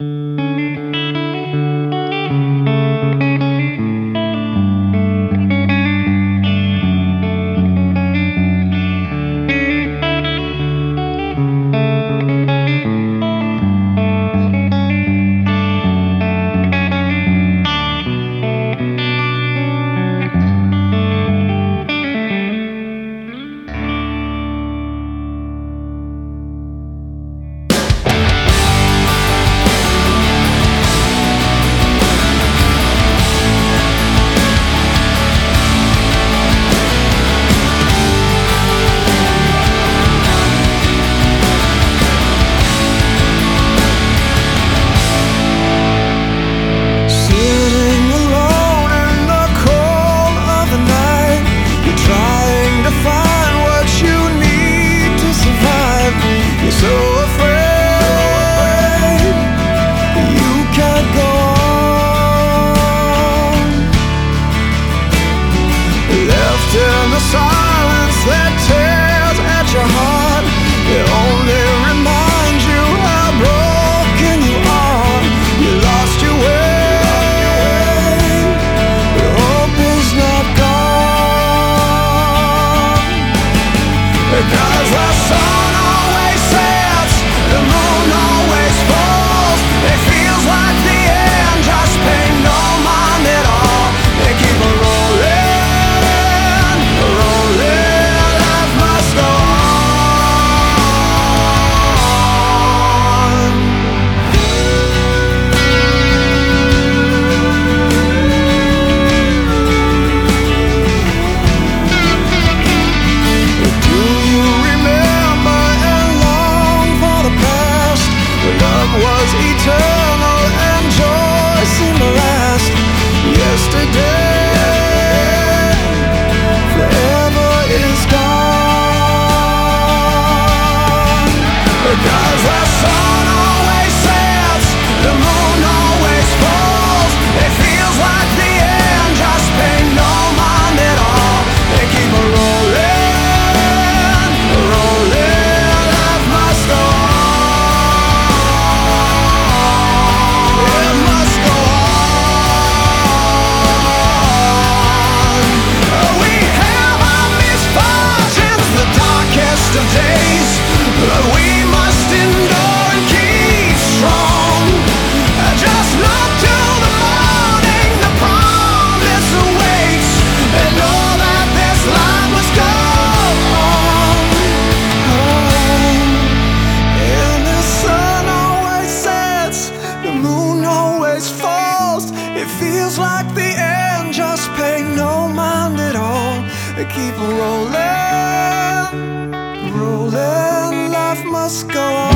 In the silence that tears at your heart, it only reminds you how broken you are. You lost your way, but hope is not gone. Because the sun always sets, the moon always falls. It feels like the end, just pay no mind at all. They keep a rolling. Was eternal and joy seemed to last. Yesterday forever is gone. Because the sun always sets, the moon always falls. It feels like the end, just pay no mind at all. They keep a rolling, rolling, life must go on. Of days, but we must endure and keep strong. Just look to the morning, the promise awaits, and know that this life must go on. And the sun always sets, the moon always falls. It feels like the end, just pay no mind at all. They keep rolling. Rolling, life must go on.